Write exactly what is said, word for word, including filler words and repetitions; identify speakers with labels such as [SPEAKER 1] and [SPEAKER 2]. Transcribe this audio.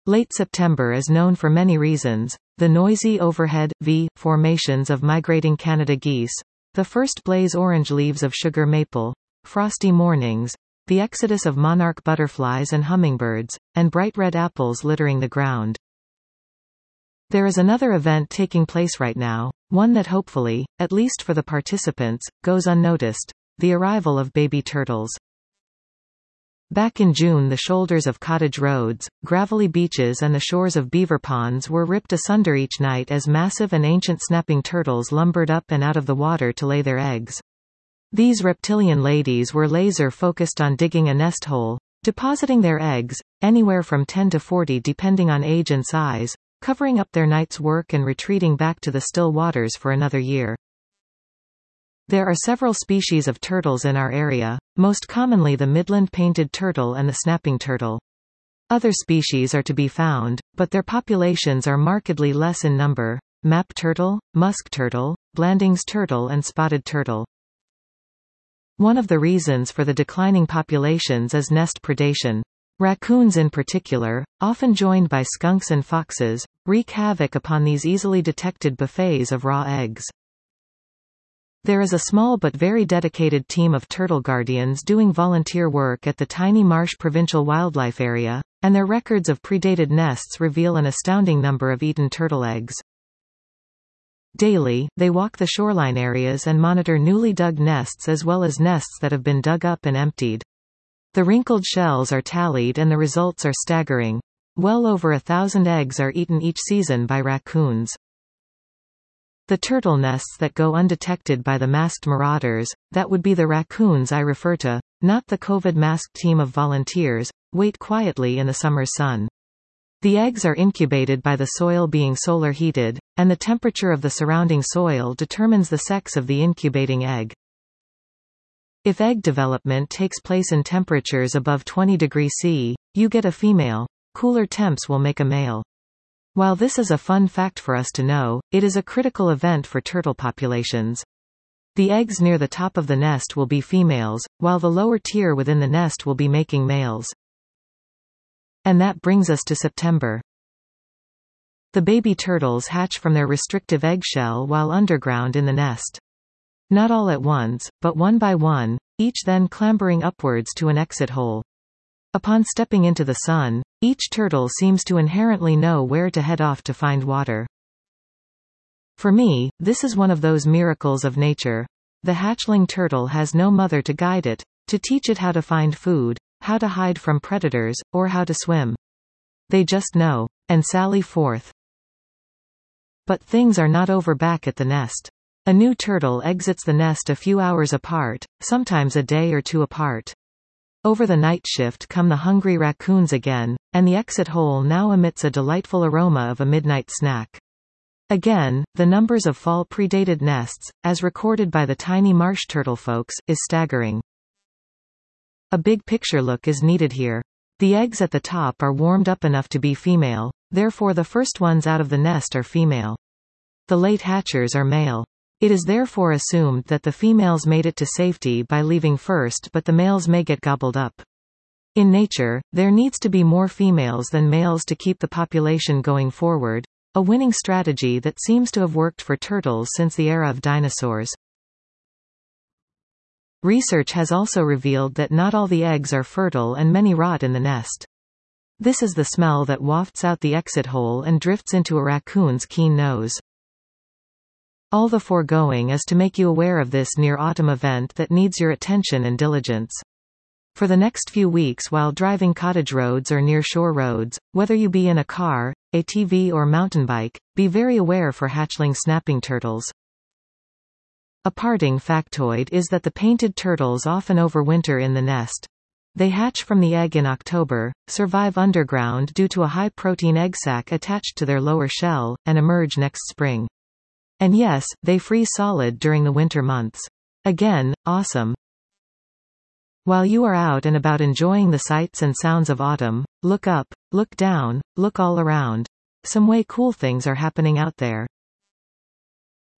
[SPEAKER 1] Late September is known for many reasons: the noisy overhead V formations of migrating Canada geese, the first blaze orange leaves of sugar maple, frosty mornings, the exodus of monarch butterflies and hummingbirds, and bright red apples littering the ground. There is another event taking place right now, one that hopefully, at least for the participants, goes unnoticed: the arrival of baby turtles. Back in June, the shoulders of cottage roads, gravelly beaches and the shores of beaver ponds were ripped asunder each night as massive and ancient snapping turtles lumbered up and out of the water to lay their eggs. These reptilian ladies were laser-focused on digging a nest hole, depositing their eggs, anywhere from ten to forty depending on age and size, covering up their night's work and retreating back to the still waters for another year. There are several species of turtles in our area, most commonly the Midland painted turtle and the snapping turtle. Other species are to be found, but their populations are markedly less in number: map turtle, musk turtle, Blanding's turtle and spotted turtle. One of the reasons for the declining populations is nest predation. Raccoons in particular, often joined by skunks and foxes, wreak havoc upon these easily detected buffets of raw eggs. There is a small but very dedicated team of turtle guardians doing volunteer work at the Tiny Marsh Provincial Wildlife Area, and their records of predated nests reveal an astounding number of eaten turtle eggs. Daily, they walk the shoreline areas and monitor newly dug nests as well as nests that have been dug up and emptied. The wrinkled shells are tallied and the results are staggering. Well over a thousand eggs are eaten each season by raccoons. The turtle nests that go undetected by the masked marauders, that would be the raccoons I refer to, not the COVID-masked team of volunteers, wait quietly in the summer's sun. The eggs are incubated by the soil being solar heated, and the temperature of the surrounding soil determines the sex of the incubating egg. If egg development takes place in temperatures above twenty degrees Celsius, you get a female. Cooler temps will make a male. While this is a fun fact for us to know, it is a critical event for turtle populations. The eggs near the top of the nest will be females, while the lower tier within the nest will be making males. And that brings us to September. The baby turtles hatch from their restrictive eggshell while underground in the nest. Not all at once, but one by one, each then clambering upwards to an exit hole. Upon stepping into the sun, each turtle seems to inherently know where to head off to find water. For me, this is one of those miracles of nature. The hatchling turtle has no mother to guide it, to teach it how to find food, how to hide from predators, or how to swim. They just know, and sally forth. But things are not over back at the nest. A new turtle exits the nest a few hours apart, sometimes a day or two apart. Over the night shift come the hungry raccoons again, and the exit hole now emits a delightful aroma of a midnight snack. Again, the numbers of fall predated nests, as recorded by the tiny marsh turtle folks, is staggering. A big picture look is needed here. The eggs at the top are warmed up enough to be female, therefore the first ones out of the nest are female. The late hatchers are male. It is therefore assumed that the females made it to safety by leaving first, but the males may get gobbled up. In nature, there needs to be more females than males to keep the population going forward, a winning strategy that seems to have worked for turtles since the era of dinosaurs. Research has also revealed that not all the eggs are fertile and many rot in the nest. This is the smell that wafts out the exit hole and drifts into a raccoon's keen nose. All the foregoing is to make you aware of this near-autumn event that needs your attention and diligence. For the next few weeks while driving cottage roads or near shore roads, whether you be in a car, A T V or mountain bike, be very aware for hatchling snapping turtles. A parting factoid is that the painted turtles often overwinter in the nest. They hatch from the egg in October, survive underground due to a high-protein egg sac attached to their lower shell, and emerge next spring. And yes, they freeze solid during the winter months. Again, awesome. While you are out and about enjoying the sights and sounds of autumn, look up, look down, look all around. Some way cool things are happening out there.